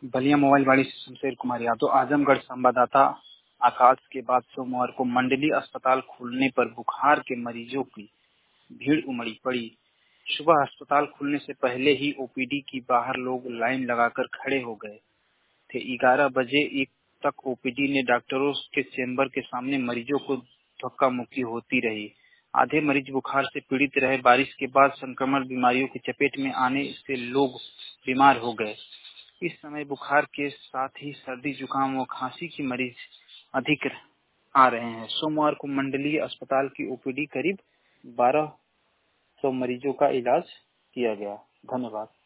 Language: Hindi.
बलिया मोबाइल वाड़ी से शमशेर कुमार यादव। आजमगढ़ संवाददाता आकाश के बाद सोमवार को मंडली अस्पताल खुलने पर बुखार के मरीजों की भीड़ उमड़ी पड़ी। सुबह अस्पताल खुलने से पहले ही ओपीडी की बाहर लोग लाइन लगाकर खड़े हो गए थे। 11 बजे तक ओपीडी ने डॉक्टरों के चेंबर के सामने मरीजों को धक्का मुक्की होती रही। आधे मरीज बुखार से पीड़ित रहे। बारिश के बाद संक्रमण बीमारियों की चपेट में आने से लोग बीमार हो गए। इस समय बुखार के साथ ही सर्दी, जुकाम व खांसी के मरीज अधिक आ रहे हैं। सोमवार को मंडलीय अस्पताल की ओपीडी करीब 1200 मरीजों का इलाज किया गया। धन्यवाद।